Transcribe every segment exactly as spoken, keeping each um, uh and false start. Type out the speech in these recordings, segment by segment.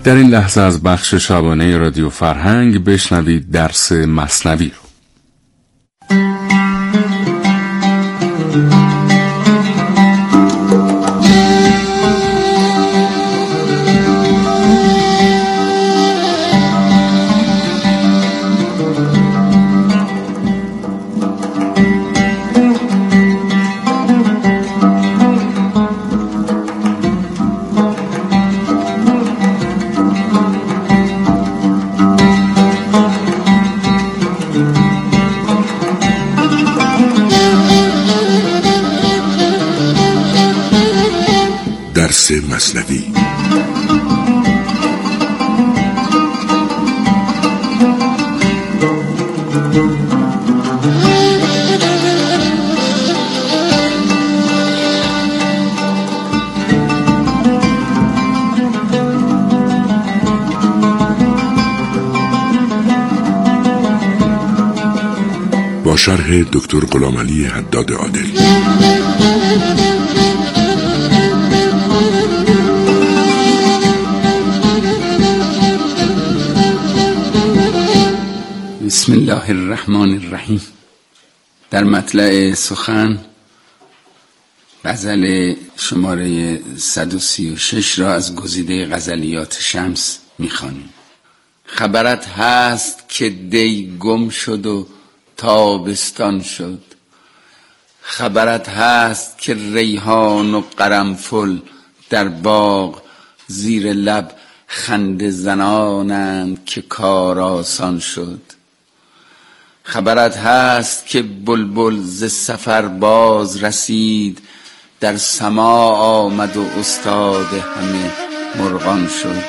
در این لحظه از بخش شبانه رادیو فرهنگ بشنوید درس مثنوی رو. درس مثنوی. با شرح دکتر غلامعلی حداد عادل. بسم الله الرحمن الرحیم. در مطلع سخن غزل شماره صد و سی و شش را از گزیده غزلیات شمس می‌خوانیم. خبرت هست که دی گم شد و تابستان شد، خبرت هست که ریحان و قرنفل در باغ زیر لب خنده زنانند که کار آسان شد. خبرت هست که بلبل ز سفر باز رسید، در سماع آمد و استاد همه مرغان شد.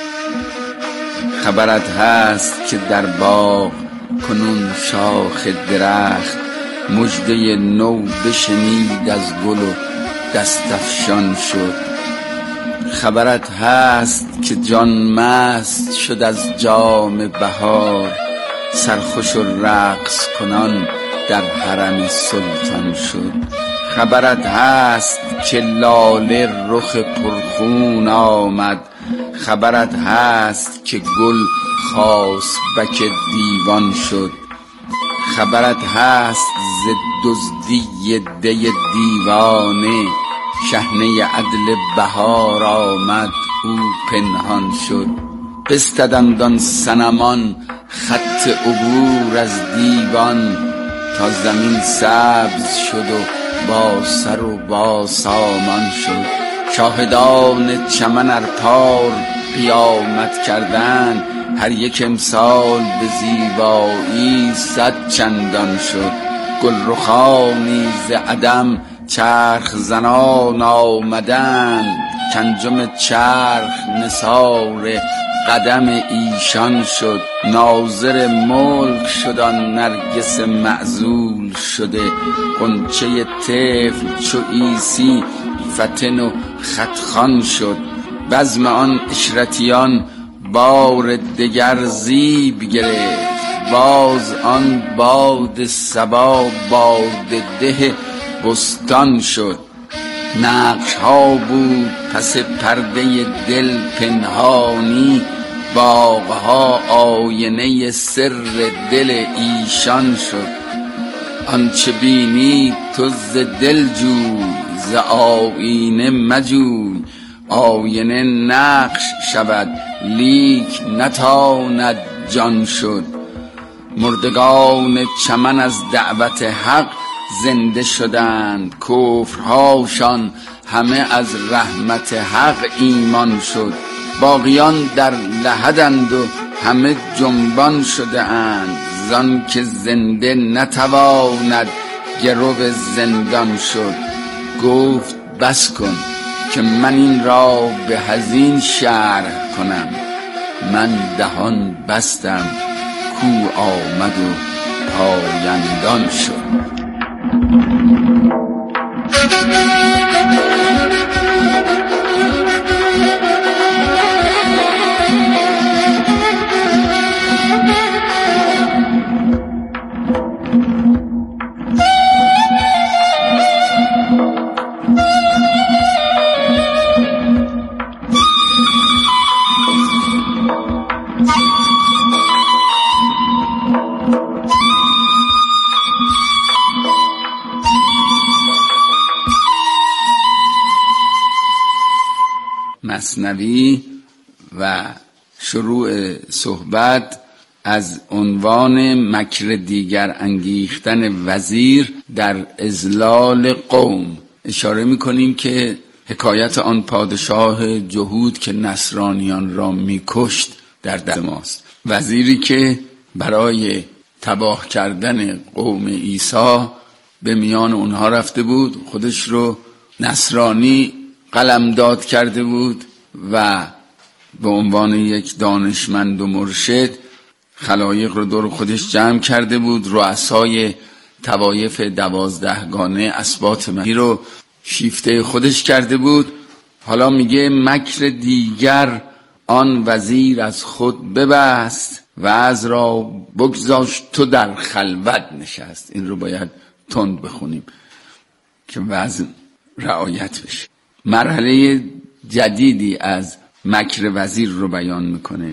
خبرت هست که در باغ کنون شاخ درخت مژده نو بشنید از گل و دست افشان شد. خبرت هست که جان مست شد از جام بهار، سرخوش و رقص کنان در حرم سلطان شد. خبرت هست که لاله رخ پرخون آمد، خبرت هست که گل خاصبک دیوان شد. خبرت هست ز دزدی دی دیوانه، شحنه عدل بهار آمد او پنهان شد. بستدند آن صنمان خط عبور از دیوان، تا زمین سبز شد و با سر و با سامان شد. شاهدان چمن ار پار قیامت کردند، هر یک امسال به زیبایی صد چندان شد. گل رخانی ز عدم چرخ زنان آمدند، کانجم چرخ نثار قدم ایشان شد. ناظر ملک شد آن نرگس معزول شده، غنچه طفل چو عیسی فتن و خطخوان شد. بزم آن عشرتیان بار دگر زیب گرفت، باز آن باد صبا باد ده بستان شد. نقش ها بود پس پرده دل پنهانی، باغها آینه سر دل ایشان شد. آنچه بینی تو ز دل جوی، ز آینه مجوی، آینه نقش شود لیک نتاند جان شد. مردگان چمن از دعوت حق زنده شدند، کفرهاشان همه از رحمت حق ایمان شد. باقیان در لحدند و همه جنبان شده اند، زان که زنده نتواند گرو زندان شد. گفت بس کن که من این را به هزین شرح کنم، من دهان بستم کو آمد و پایندان شد. مثنوی و شروع صحبت از عنوان مکر دیگر انگیختن وزیر در اذلال قوم اشاره می‌کنیم که حکایت آن پادشاه جهود که نصرانیان را می‌کشت در دست ماست. وزیری که برای تباه کردن قوم عیسی به میان اونها رفته بود، خودش رو نصرانی قلمداد کرده بود و به عنوان یک دانشمند و مرشد خلایق رو دور خودش جمع کرده بود. رؤسای طوایف دوازدهگانه اسباط مهی رو شیفته خودش کرده بود. حالا میگه مکر دیگر آن وزیر از خود ببست و از را بگذاشت تو در خلوت نشست. این رو باید تند بخونیم که وزن رعایت بشه. مرحله جدیدی از مکر وزیر رو بیان میکنه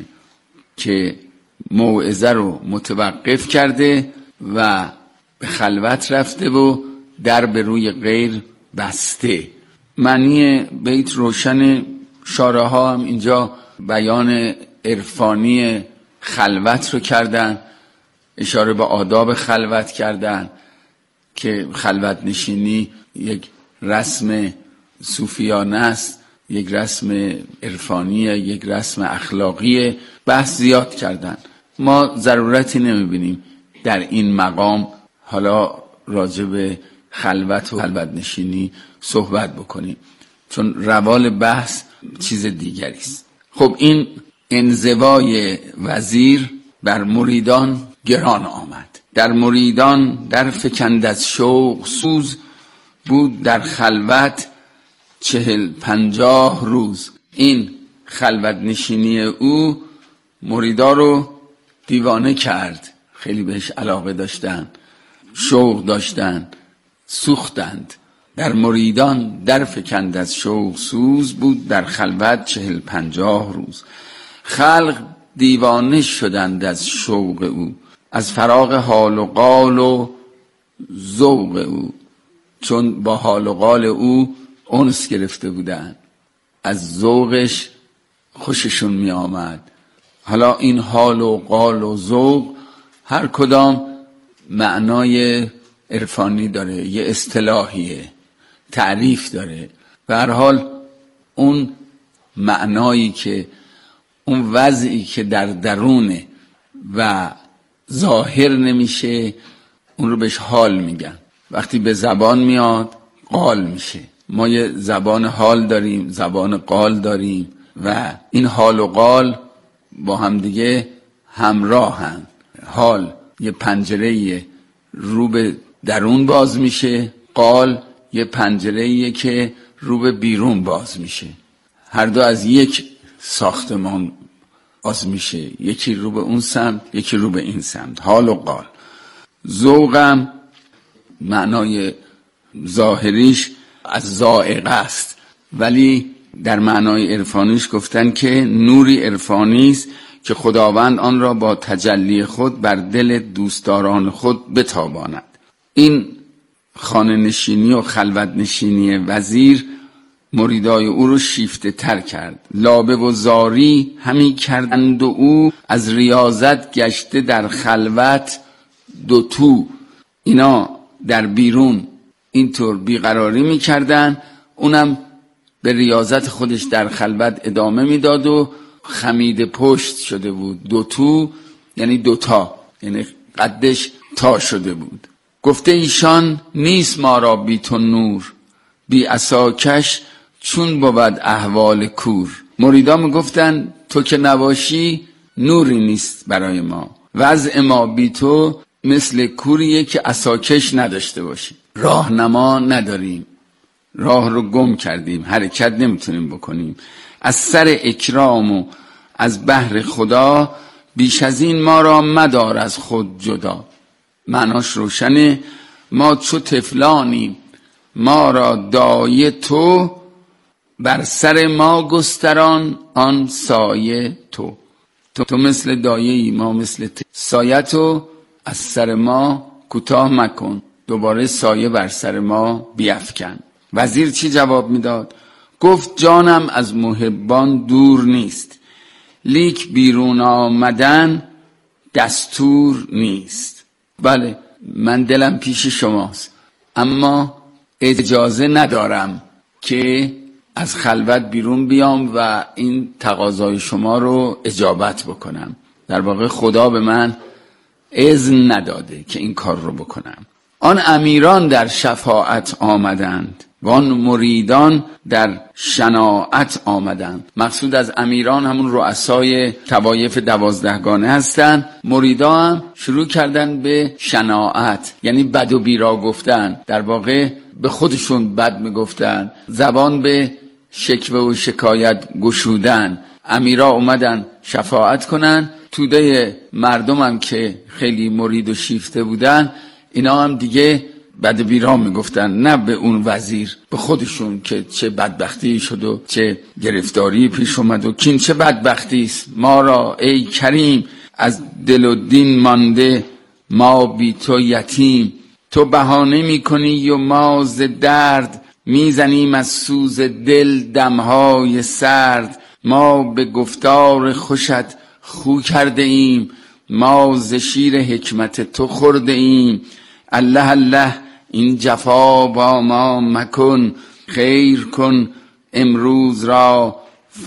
که موعظه رو متوقف کرده و به خلوت رفته و در به روی غیر بسته. معنی بیت روشن، شارع ها هم اینجا بیان عرفانی خلوت رو کردن، اشاره به آداب خلوت کردن که خلوت نشینی یک رسم صوفیانه است، یک رسم عرفانیه، یک رسم اخلاقیه. بحث زیاد کردن، ما ضرورتی نمیبینیم در این مقام حالا راجع به خلوت و خلوت نشینی صحبت بکنیم، چون روال بحث چیز دیگری است. خب این انزوای وزیر بر مریدان گران آمد. در مریدان در فکند از شوق سوز، بود در خلوت چهل پنجاه روز. این خلوت نشینی او مریدا رو دیوانه کرد، خیلی بهش علاقه داشتن، شوق داشتن، سوختند. در مریدان در فکند از شوق سوز، بود در خلوت چهل پنجاه روز. خلق دیوانه شدند از شوق او، از فراغ حال و قال و ذوق او، چون با حال و قال او انس گرفته بودن، از ذوقش خوششون می آمد. حالا این حال و قال و ذوق هر کدام معنای عرفانی داره، یه اصطلاحیه، تعریف داره. به هر حال اون معنایی که اون وضعی که در درونه و ظاهر نمیشه، اون رو بهش حال میگن. وقتی به زبان میاد قال میشه. ما یه زبان حال داریم، زبان قال داریم و این حال و قال با هم دیگه همراه هم. حال یه پنجره رو به درون باز میشه، قال یه پنجره که رو به بیرون باز میشه. هر دو از یک ساختمان باز میشه، یکی رو به اون سمت، یکی رو به این سمت. حال و قال. ذوقم معنای ظاهریش از ذائقه است، ولی در معنای عرفانیش گفتن که نوری عرفانی است که خداوند آن را با تجلی خود بر دل دوستداران خود بتاباند. این خانه نشینی و خلوت نشینی وزیر مریدای او رو شیفته تر کرد. لابه و زاری همی کردند و او، از ریاضت گشته در خلوت دو تو. اینا در بیرون اینطور بیقراری میکردن، اونم به ریاضت خودش در خلوت ادامه میداد و خمید پشت شده بود. دو تو یعنی دوتا، یعنی قدش تا شده بود. گفته ایشان نیست ما را بی تو نور، بی عصاکش چون بود احوال کور. مریدا میگفتن تو که نباشی نوری نیست برای ما، وضع ما بی تو مثل کوریه که عصاکش نداشته باشی. راهنما نداریم، راه رو گم کردیم، حرکت نمیتونیم بکنیم. از سر اکرام و از بحر خدا، بیش از این ما را مدار از خود جدا. معناش روشنه، ما چو طفلانیم، ما را دایه تو، بر سر ما گستران آن سایه تو. تو, تو مثل دایه ای، ما مثل ت... سایه تو از سر ما کوتاه مکن، دوباره سایه بر سر ما بیفکن. وزیر چی جواب میداد؟ گفت جانم از محبان دور نیست، لیک بیرون آمدن دستور نیست. بله من دلم پیش شماست، اما اجازه ندارم که از خلوت بیرون بیام و این تقاضای شما رو اجابت بکنم. در واقع خدا به من اذن نداده که این کار رو بکنم. آن امیران در شفاعت آمدند و آن مریدان در شناعت آمدند. مقصود از امیران همون رؤسای طوایف دوازدهگانه هستند. مریدا هم شروع کردن به شناعت، یعنی بد و بیرا گفتن، در واقع به خودشون بد میگفتن، زبان به شکوه و شکایت گشودن. امیرا اومدن شفاعت کنن، توده مردم هم که خیلی مرید و شیفته بودن اینا هم دیگه بد بیرا میگفتن، نه به اون وزیر، به خودشون که چه بدبختی شد و چه گرفتاری پیش اومد و کین چه بدبختی است. ما را ای کریم از دل و دین مانده، ما بی تو یتیم. تو بهانه میکنی و ما ز درد، میزنیم از سوز دل دمهای سرد. ما به گفتار خوشت خو کرده ایم، ما ز شیر حکمت تو خورده ایم. الله الله این جفا با ما مکن، خیر کن امروز را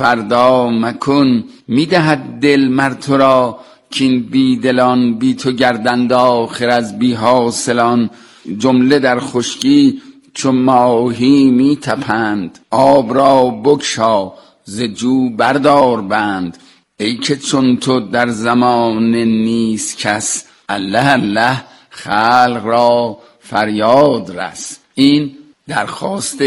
فردا مکن. میدهد دل مر تو را کین بی دلان، بی تو گردند آخر از بی حاصلان. جمله در خشکی چون ماهی می تپند، آب را بگشا ز جو بردار بند. ای که چون تو در زمان نیست کس، الله الله خلق را فریاد رس. این درخواست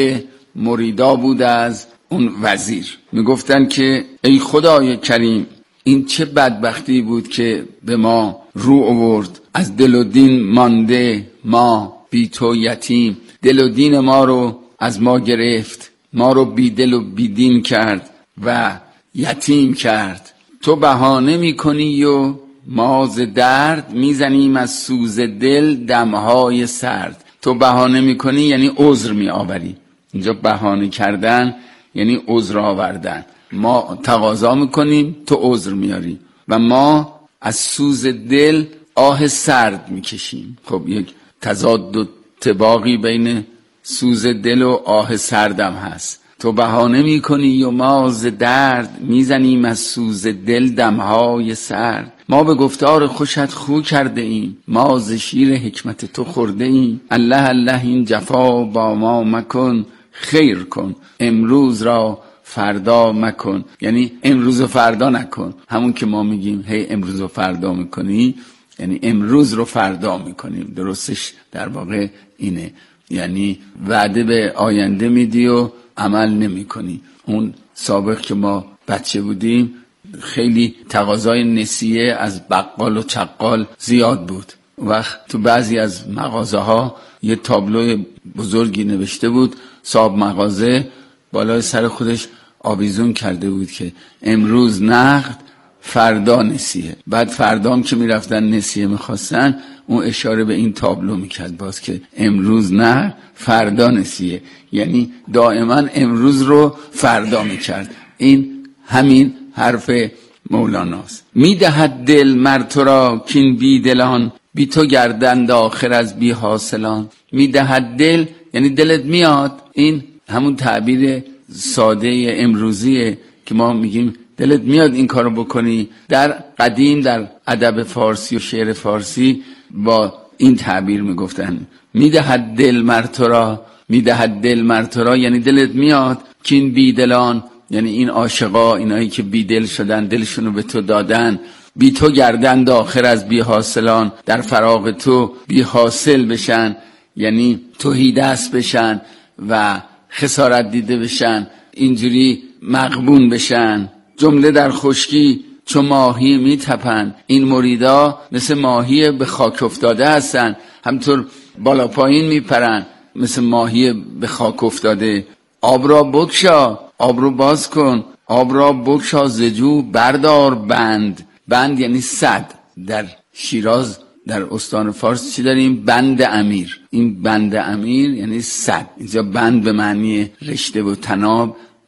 مریدا بود از اون وزیر. میگفتن که ای خدای کریم این چه بدبختی بود که به ما رو آورد، از دل و دین مانده ما بی تو یتیم. دل و دین ما رو از ما گرفت، ما رو بی دل و بی دین کرد و یتیم کرد. تو بهانه میکنی و ما ز درد، میزنیم از سوز دل دمهای سرد. تو بهانه میکنی یعنی عذر میآوری. اینجا بهانه کردن یعنی عذر آوردن. ما تقاضا میکنیم تو عذر میاری و ما از سوز دل آه سرد میکشیم. خب یک تضاد و تباقی بین سوز دل و آه سردم هست. تو بهانه میکنی و ما ز درد، میزنیم از سوز دل دمهای سرد. ما به گفتار خوشت خو کرده ایم، ما ز شیر حکمت تو خورده ایم. الله الله این جفا با ما مکن، خیر کن امروز را فردا مکن. یعنی امروز و فردا نکن. همون که ما میگیم هی امروز و فردا میکنی، یعنی امروز رو فردا میکنیم. درستش در واقع اینه، یعنی وعده به آینده میدی و عمل نمی کنی. اون سابق که ما بچه بودیم خیلی تقاضای نسیه از بقال و چقال زیاد بود. وقت تو بعضی از مغازه ها یه تابلو بزرگی نوشته بود، صاحب مغازه بالای سر خودش آویزون کرده بود که امروز نقد فردا نسیه. بعد فردام که میرفتن نسیه میخواستن اون اشاره به این تابلو میکرد باز که امروز نه فردا نسیه، یعنی دائما امروز رو فردا میکرد. این همین حرف مولاناست. میدهد دل مر تو را کین بی دلان، بی تو گردند آخر از بی حاصلان. میدهد دل یعنی دلت میاد. این همون تعبیر ساده امروزیه که ما میگیم دلت میاد این کارو بکنی. در قدیم در ادب فارسی و شعر فارسی با این تعبیر میگفتن میدهد دل مر تو را. میدهد دل مر تو را یعنی دلت میاد کین بی دلان، یعنی این عاشقا، اینایی که بی دل شدن دلشونو به تو دادن، بی تو گردند آخر از بی حاصلان، در فراق تو بی حاصل بشن، یعنی توحید دست بشن و خسارت دیده بشن، اینجوری مغبون بشن. جمله در خشکی چون ماهی می تپن. این مریدا مثل ماهی به خاک افتاده هستن، همطور بالا پایین می پرن مثل ماهی به خاک افتاده. آب را بگشا، آب رو باز کن، آب را بگشا ز جو بردار بند. بند یعنی سد. در شیراز در استان فارس چی داریم؟ بند امیر. این بند امیر یعنی سد. اینجا بند به معنی رشته و تناب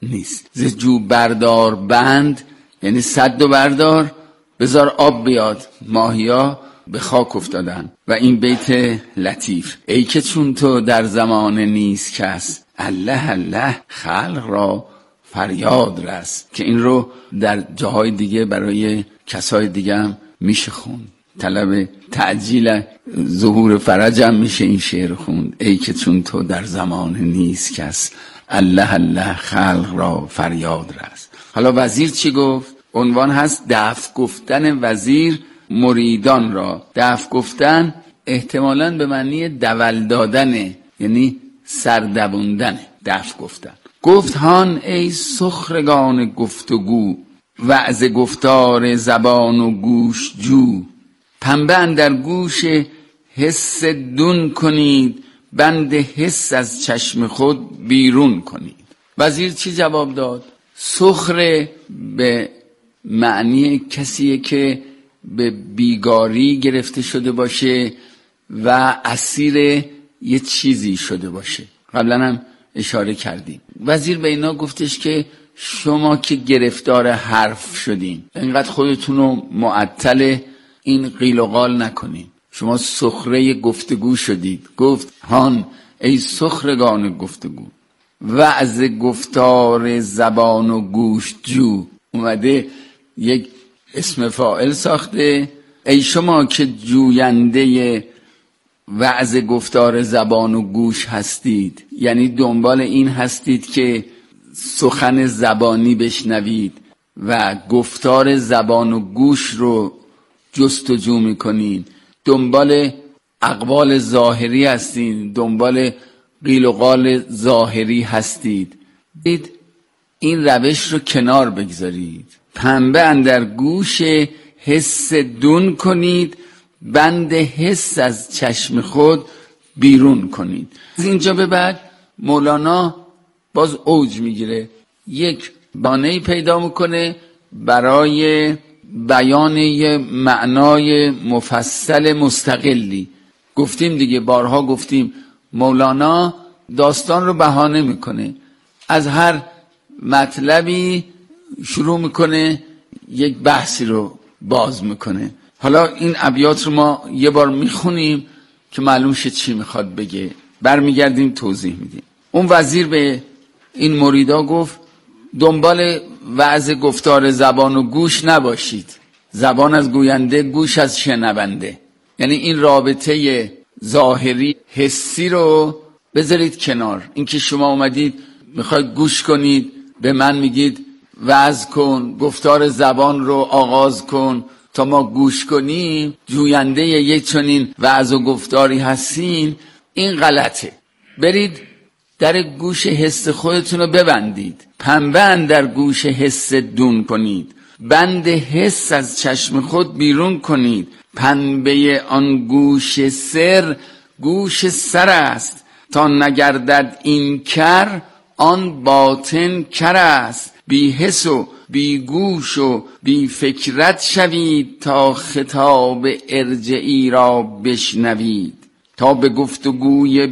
نیست. ز جو بردار بند، یعنی سد و بردار، بذار آب بیاد، ماهیا به خاک افتادن. و این بیت لطیف: ای که چون تو در زمان نیست کس، الله الله خلق را فریاد رس. که این رو در جاهای دیگه برای کسای دیگه هم میشه خوند. طلب تعجیل ظهور فرج هم میشه این شعر خوند: ای که چون تو در زمان نیست کس، الله الله خلق را فریاد رس. حالا وزیر چی گفت؟ عنوان هست دفع گفتن وزیر مریدان را. دفع گفتن احتمالاً به معنی دول دادنه، یعنی سردبوندن. دفع گفتن. گفت هان ای سخرگان گفتگو، وعظ گفتار زبان و گوش جو. پنبه اندر گوش حس دون کنید، بند حس از چشم خود بیرون کنید. وزیر چی جواب داد؟ سخره به معنی کسیه که به بیگاری گرفته شده باشه و اسیر یه چیزی شده باشه. قبلا هم اشاره کردیم. وزیر به اینا گفتش که شما که گرفتار حرف شدین، اینقدر خودتون رو معطل این قیل و قال نکنین. شما سخره گفتگو شدید. گفت هان ای سخرگان گفتگو، وعظ گفتار زبان و گوش جو. اومده یک اسم فاعل ساخته. ای شما که جوینده وعظ گفتار زبان و گوش هستید، یعنی دنبال این هستید که سخن زبانی بشنوید و گفتار زبان و گوش رو جستجو میکنید، دنبال اقوال ظاهری هستید، دنبال قیل و قال ظاهری هستید. دید این روش رو کنار بگذارید. پنبه اندر گوش حس دون کنید، بند حس از چشم خود بیرون کنید. از اینجا به بعد مولانا باز اوج میگیره، یک بانه‌ای پیدا میکنه برای بیان یه معنای مفصل مستقلی. گفتیم دیگه، بارها گفتیم مولانا داستان رو بهانه میکنه، از هر مطلبی شروع میکنه یک بحثی رو باز میکنه. حالا این ابیات رو ما یه بار میخونیم که معلوم شه چی میخواد بگه، برمیگردیم توضیح میدیم. اون وزیر به این مریدا گفت دنبال وعظ گفتار زبان و گوش نباشید. زبان از گوینده، گوش از شنونده. یعنی این رابطه ظاهری حسی رو بذارید کنار. اینکه شما اومدید میخواید گوش کنید، به من میگید وعظ کن، گفتار زبان رو آغاز کن تا ما گوش کنیم، جوینده یک چنین وعظ و گفتاری هستین، این غلطه. برید در گوش حس خودتون رو ببندید. پنبه اندر گوش حس دون کنید، بند حس از چشم خود بیرون کنید. پنبه آن گوش سر گوش سر است، تا نگردد این کر آن باطن کر است. بی حس و بی گوش و بی فکرت شوید، تا خطاب ارجعی را بشنوید. تا به گفتگوی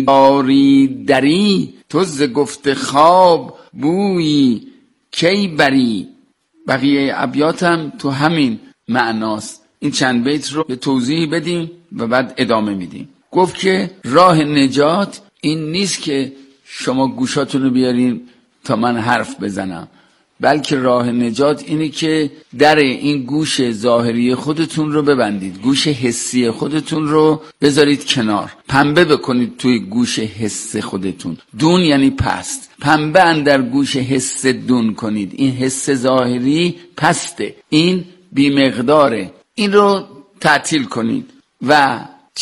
بیداری دری، تو ز گفت خواب بویی کی بری. بقیه ابیاتم تو همین معناست. این چند بیت رو به توضیح بدیم و بعد ادامه میدیم. گفت که راه نجات این نیست که شما گوشاتون رو بیارین تا من حرف بزنم، بلکه راه نجات اینه که در این گوش ظاهری خودتون رو ببندید، گوش حسی خودتون رو بذارید کنار، پنبه بکنید توی گوش حس خودتون. دون یعنی پست. پنبه اندر گوش حس دون کنید. این حس ظاهری پسته، این بیمقداره، این رو تعطیل کنید و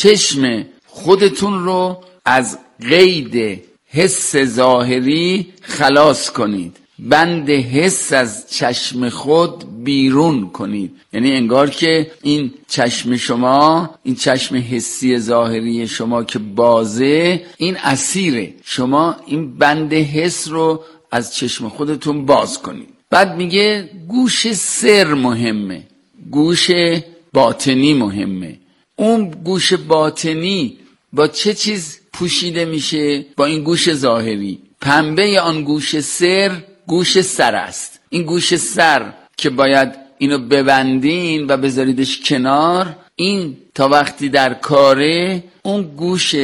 چشم خودتون رو از قید حس ظاهری خلاص کنید. بند حس از چشم خود بیرون کنید. یعنی انگار که این چشم شما، این چشم حسی ظاهری شما که بازه، این اسیره. شما این بند حس رو از چشم خودتون باز کنید. بعد میگه گوش سر مهمه، گوش باطنی مهمه. اون گوش باطنی با چه چیز پوشیده میشه؟ با این گوش ظاهری. پنبه آن گوش سر گوش سر است. این گوش سر که باید اینو ببندین و بذاریدش کنار، این تا وقتی در کاره، اون گوش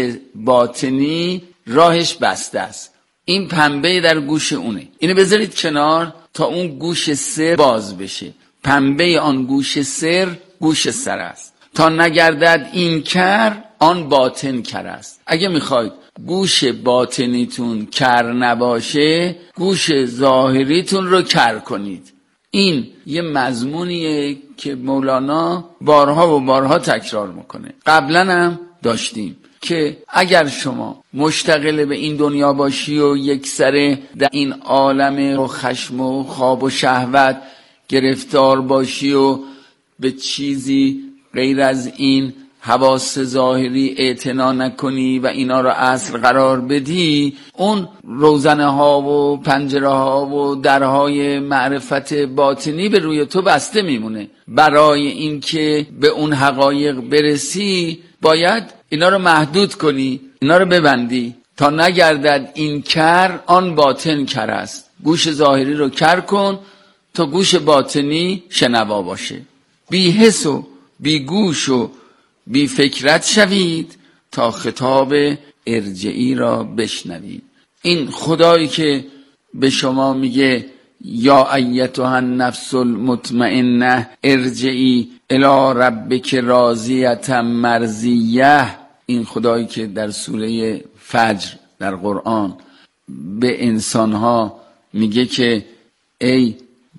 باطنی راهش بسته است. این پنبه در گوش اونه، اینو بذارید کنار تا اون گوش سر باز بشه. پنبه آن گوش سر گوش سر است. تا نگردد این کر آن باطن کر است. اگه میخواید گوش باطنیتون کر نباشه، گوش ظاهریتون رو کر کنید. این یه مضمونیه که مولانا بارها و بارها تکرار میکنه. قبلا هم داشتیم که اگر شما مشتغل به این دنیا باشی و یک سره در این عالم و خشم و خواب و شهوت گرفتار باشی و به چیزی غیر از این حواس ظاهری اعتنا نکنی و اینا رو اصل قرار بدی، اون روزنه ها و پنجره ها و درهای معرفت باطنی به روی تو بسته میمونه. برای اینکه به اون حقایق برسی باید اینا رو محدود کنی، اینا رو ببندی تا نگردد این کر آن باطن کر است. گوش ظاهری رو کر کن تا گوش باطنی شنوا باشه. بی حس و بی گوش و بی فکرت شوید تا خطاب ارجعی را بشنوید. این خدایی که به شما میگه یا ایتها النفس المطمئنه ارجعی الی ربک راضیة مرضیه، این خدایی که در سوره فجر در قرآن به انسانها میگه که ای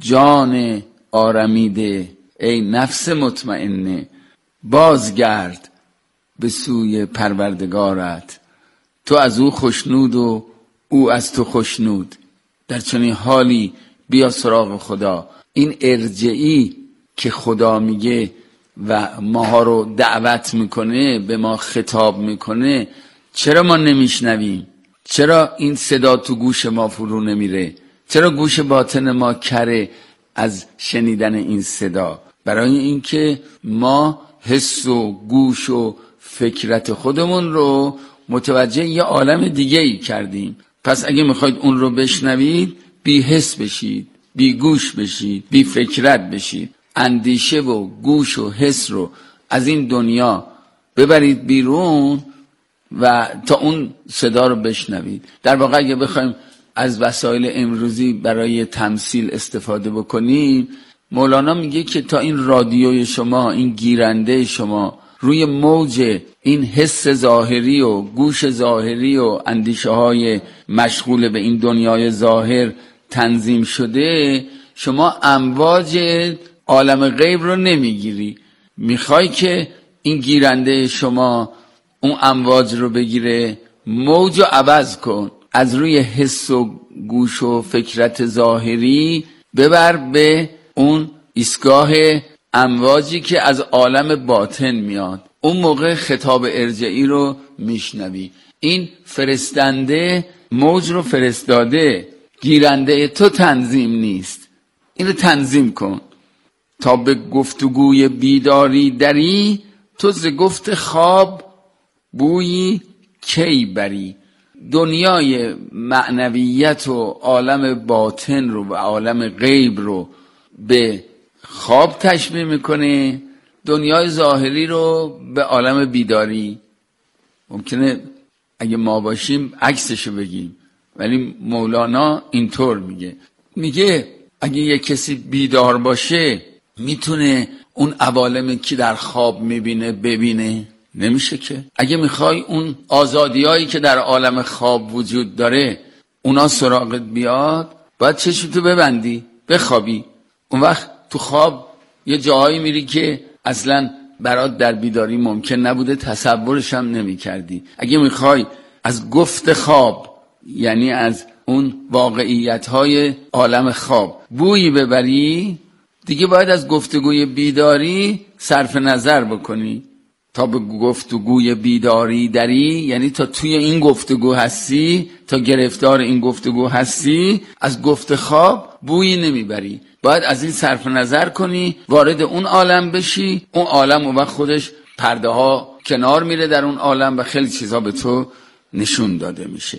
جان آرمیده، ای نفس مطمئنه، بازگرد به سوی پروردگارت، تو از او خوشنود و او از تو خوشنود. در چنین حالی بیا سراغ خدا. این ارجعی که خدا میگه و ماها رو دعوت میکنه، به ما خطاب میکنه، چرا ما نمیشنویم؟ چرا این صدا تو گوش ما فرو نمیره؟ چرا گوش باطن ما کره از شنیدن این صدا؟ برای اینکه ما حس و گوش و فکرت خودمون رو متوجه یه عالم دیگه ای کردیم. پس اگه میخواید اون رو بشنوید، بی حس بشید، بی گوش بشید، بی فکرت بشید. اندیشه و گوش و حس رو از این دنیا ببرید بیرون و تا اون صدا رو بشنوید. در واقع اگه بخوایم از وسایل امروزی برای تمثیل استفاده بکنیم، مولانا میگه که تا این رادیوی شما، این گیرنده شما روی موج این حس ظاهری و گوش ظاهری و اندیشه های مشغول به این دنیای ظاهر تنظیم شده، شما امواج عالم غیب رو نمیگیری. میخوای که این گیرنده شما اون امواج رو بگیره، موج رو عوض کن، از روی حس و گوش و فکرت ظاهری ببر به اون ایستگاه امواجی که از عالم باطن میاد. اون موقع خطاب ارجعی رو میشنوی. این فرستنده موج رو فرستاده، گیرنده تو تنظیم نیست. این رو تنظیم کن تا به گفتگوی بیداری دری، تو ز گفت خواب بویی کی بری. دنیای معنویت و عالم باطن رو و عالم غیب رو به خواب تشبیه میکنه، دنیای ظاهری رو به عالم بیداری. ممکنه اگه ما باشیم عکسشو بگیم، ولی مولانا اینطور میگه. میگه اگه یه کسی بیدار باشه میتونه اون عوالمی که در خواب میبینه ببینه؟ نمیشه که. اگه میخوای اون آزادیایی که در عالم خواب وجود داره اونا سراغت بیاد، باید چشمتو ببندی، بخوابی. اون وقت تو خواب یه جاهایی میری که اصلا برات در بیداری ممکن نبوده، تصورش هم نمی کردی. اگه میخوای از گفت خواب، یعنی از اون واقعیت‌های عالم خواب بویی ببری، دیگه باید از گفتگوی بیداری صرف نظر بکنی. تا به گفتگوی بیداری دری، یعنی تا توی این گفتگو هستی، تا گرفتار این گفتگو هستی، از گفت خواب بویی نمیبری. باید از این صرف نظر کنی، وارد اون عالم بشی. اون عالم اون وقت خودش پرده ها کنار میره در اون عالم و خیلی چیزا به تو نشون داده میشه.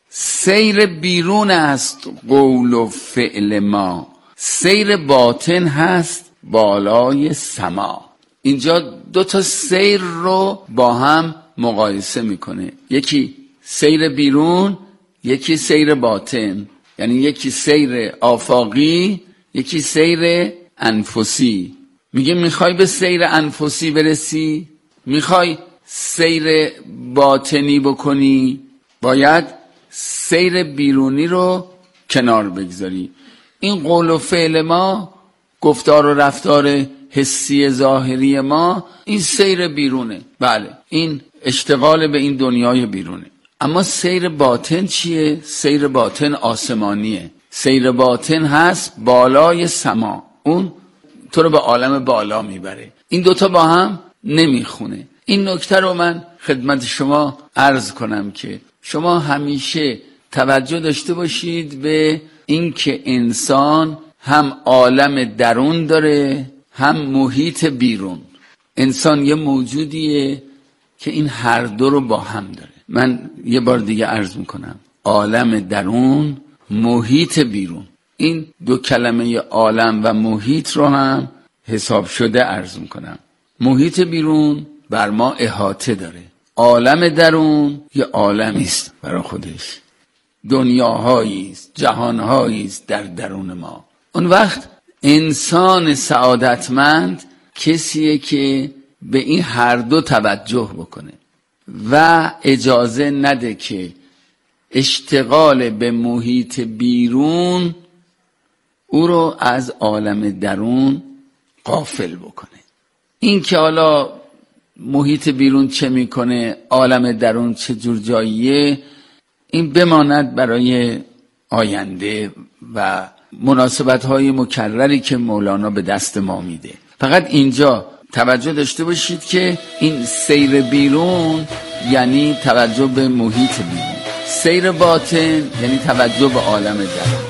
سیر بیرون است قول و فعل ما، سیر باطن هست بالای سما. اینجا دو تا سیر رو با هم مقایسه میکنه، یکی سیر بیرون، یکی سیر باطن. یعنی یکی سیر آفاقی، یکی سیر انفسی. میگه میخوای به سیر انفسی برسی، میخوای سیر باطنی بکنی، باید سیر بیرونی رو کنار بگذاری. این قول و فعل ما، گفتار و رفتار حسی ظاهری ما، این سیر بیرونه. بله، این اشتغال به این دنیای بیرونه. اما سیر باطن چیه؟ سیر باطن آسمانیه. سیر باطن هست بالای سما، اون تو رو به عالم بالا میبره. این دوتا با هم نمیخونه. این نکته رو من خدمت شما عرض کنم که شما همیشه توجه داشته باشید به این که انسان هم عالم درون داره هم محیط بیرون. انسان یه موجودیه که این هر دو رو با هم داره. من یه بار دیگه عرض میکنم، عالم درون، محیط بیرون. این دو کلمه عالم و محیط رو هم حساب شده عرض میکنم. محیط بیرون بر ما احاطه داره، عالم درون یه عالمی است برای خودش، دنیاهایی است، جهانهایی است در درون ما. اون وقت انسان سعادتمند کسیه که به این هر دو توجه بکنه و اجازه نده که اشتغال به محیط بیرون او رو از عالم درون غافل بکنه. این که حالا محیط بیرون چه میکنه، عالم درون چه جور جاییه، این بماند برای آینده و مناسبت‌های مکرری که مولانا به دست ما میده. فقط اینجا توجه داشته باشید که این سیر بیرون یعنی توجه به محیط بیرون، سیر باطن یعنی توجه به عالم درون.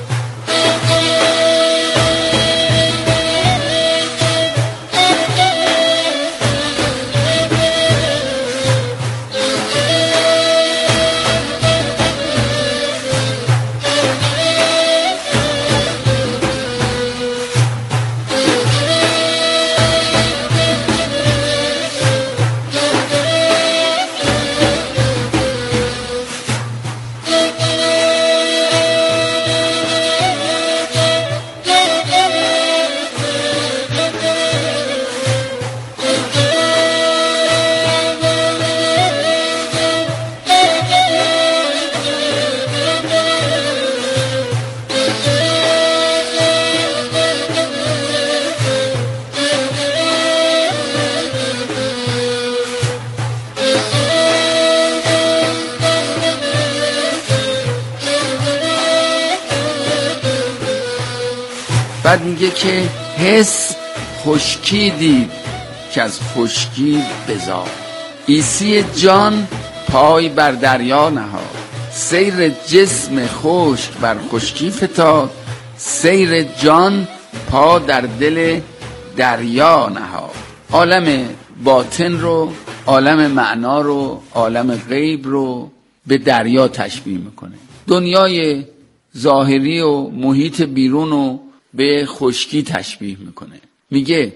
بعد میگه که حس خشکی دید که از خشکی بزاد، عیسی جان پای بر دریا نهاد، سیر جسم خشک بر خشکی فتاد، سیر جان پا در دل دریا نهاد. عالم باطن رو، عالم معنا رو، عالم غیب رو به دریا تشبیه میکنه. دنیای ظاهری و محیط بیرون رو به خشکی تشبیه میکنه. میگه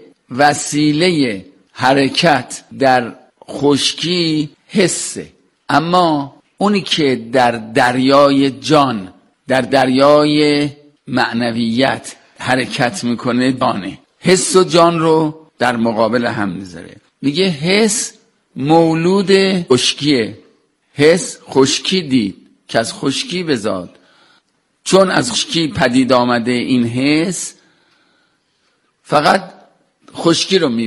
وسیله حرکت در خشکی حسه، اما اونی که در دریای جان، در دریای معنویت حرکت میکنه جانه. حس و جان رو در مقابل هم میذاره. میگه حس مولود خشکیه، حس خشکی دید که از خشکی بزاد. چون از خشکی پدید آمده این حس، فقط خشکی رو می